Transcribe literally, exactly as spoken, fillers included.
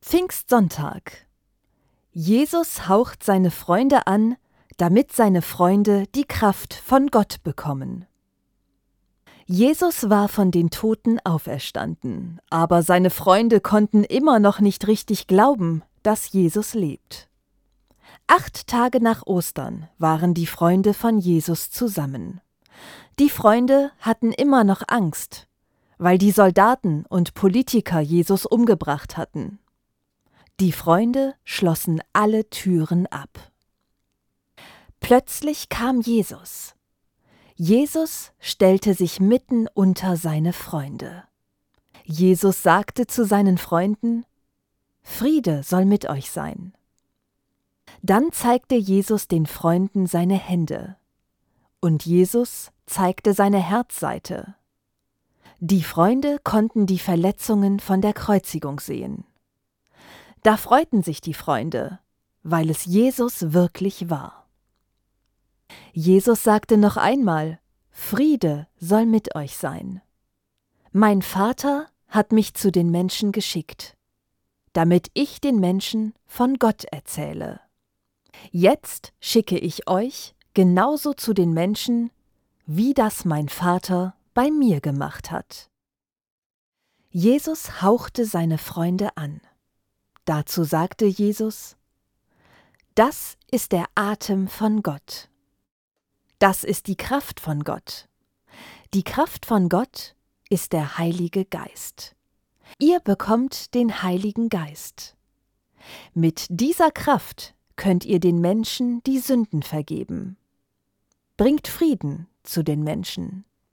Pfingstsonntag. Jesus haucht seine Freunde an, damit seine Freunde die Kraft von Gott bekommen. Jesus war von den Toten auferstanden, aber seine Freunde konnten immer noch nicht richtig glauben, dass Jesus lebt. Acht Tage nach Ostern waren die Freunde von Jesus zusammen. Die Freunde hatten immer noch Angst, weil die Soldaten und Politiker Jesus umgebracht hatten. Die Freunde schlossen alle Türen ab. Plötzlich kam Jesus. Jesus stellte sich mitten unter seine Freunde. Jesus sagte zu seinen Freunden: Friede soll mit euch sein. Dann zeigte Jesus den Freunden seine Hände. Und Jesus zeigte seine Herzseite. Die Freunde konnten die Verletzungen von der Kreuzigung sehen. Da freuten sich die Freunde, weil es Jesus wirklich war. Jesus sagte noch einmal: Friede soll mit euch sein. Mein Vater hat mich zu den Menschen geschickt, damit ich den Menschen von Gott erzähle. Jetzt schicke ich euch genauso zu den Menschen, wie das mein Vater bei mir gemacht hat. Jesus hauchte seine Freunde an. Dazu sagte Jesus: Das ist der Atem von Gott. Das ist die Kraft von Gott. Die Kraft von Gott ist der Heilige Geist. Ihr bekommt den Heiligen Geist. Mit dieser Kraft könnt ihr den Menschen die Sünden vergeben. Bringt Frieden zu den Menschen.